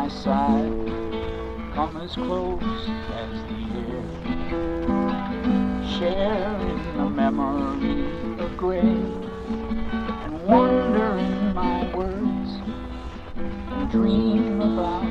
side, come as close as the air, sharing the memory of gray, and wonder in my words, and dream about